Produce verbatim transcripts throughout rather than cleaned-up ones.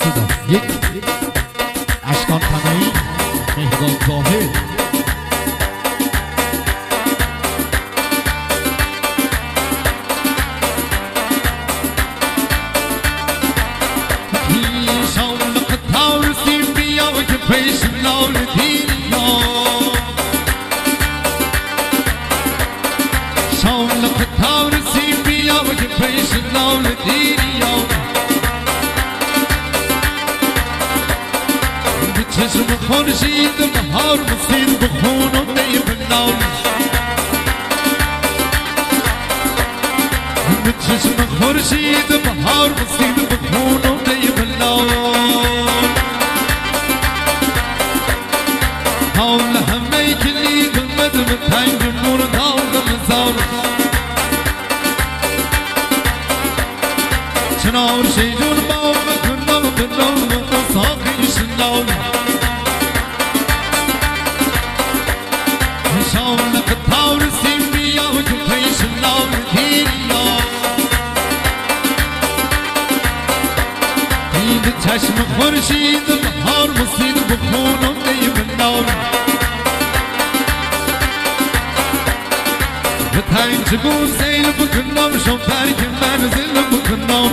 صدا یک اشکان تنایی مهداد زاهد چشم خورشید بهار مسید بخون و می بنال چشم خورشید بهار مسید بخون و می بنال حول همه کلی گلمد به تنگ مردا و غمزار چنار شیجون باغ کنم بنام و ساقی شنال شاولق تاور سیم بیا و جو پیش نام دیریا دید چشم خورشید بهار مسید بخون و می بنال به تنج گون سیل بکنم شو فرک منزل بکنم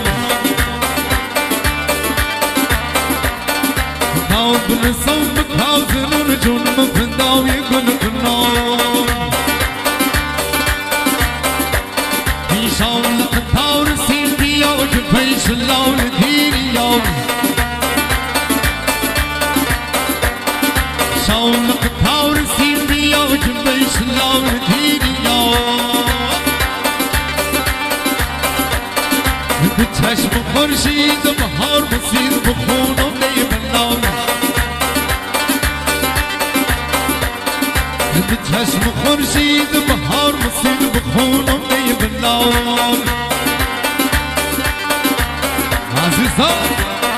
کاو بنسام بکاو زنون جون مفنداوی گل کنام شاولق تاور سیم بیا و جو پیش لال دیریا شاولق تاور سیم بیا و جو پیش لال دیریا به چشم خورشید بهار مسید بخون و می بنال به چشم خورشید بهار مسید بخون و می بنال عزیزان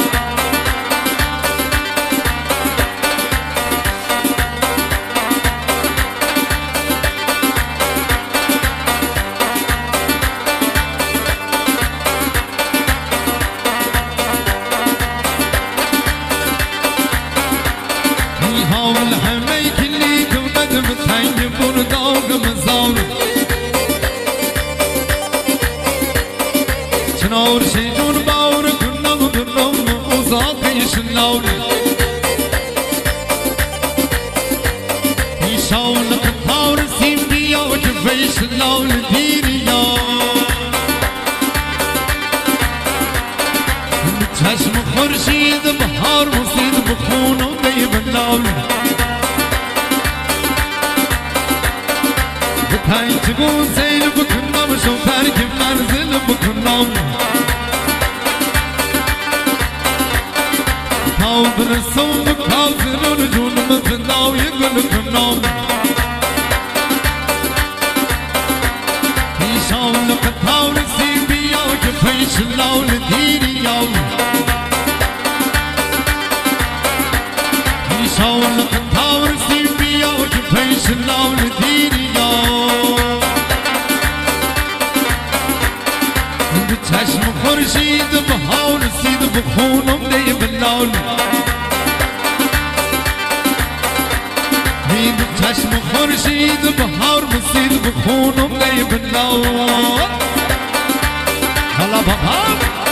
حاول همه کلی گمد به تنگ بردا و غمزار چنار شیجون باور کنم کنم و ساقی شنال شاولق تاور سیم بیا و جو پیش لال دیریا چشم خورشید بهار مسید بخون و می بنال به تنج گون سیل بکنم شو ترک منزل بکنم کاو برسم کاو زنون جون مفنداوی گل کنم شاولق تاور سیم بیا و جو پیش لال دیریا شاولق تاور سیم بیا و جو پیش لال دیریا به چشم خورشید بهار سید بخون و می بنال به چشم خورشید بهار مسید بخون و می بنال حالا بابا